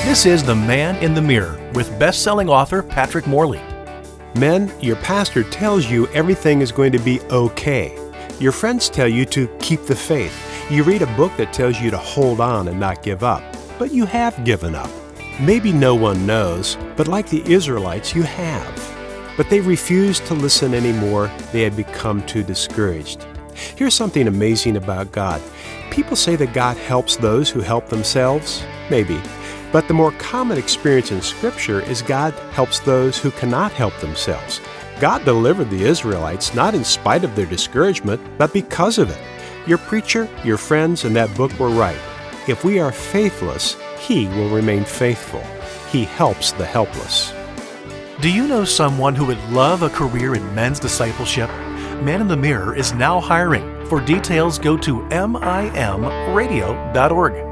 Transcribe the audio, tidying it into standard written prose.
This is The Man in the Mirror with best-selling author Patrick Morley. Men, your pastor tells you everything is going to be okay. Your friends tell you to keep the faith. You read a book that tells you to hold on and not give up. But you have given up. Maybe no one knows, but like the Israelites, you have. But they refused to listen anymore. They had become too discouraged. Here's something amazing about God. People say that God helps those who help themselves. Maybe. But the more common experience in Scripture is God helps those who cannot help themselves. God delivered the Israelites not in spite of their discouragement, but because of it. Your preacher, your friends, and that book were right. If we are faithless, He will remain faithful. He helps the helpless. Do you know someone who would love a career in men's discipleship? Man in the Mirror is now hiring. For details, go to mimradio.org.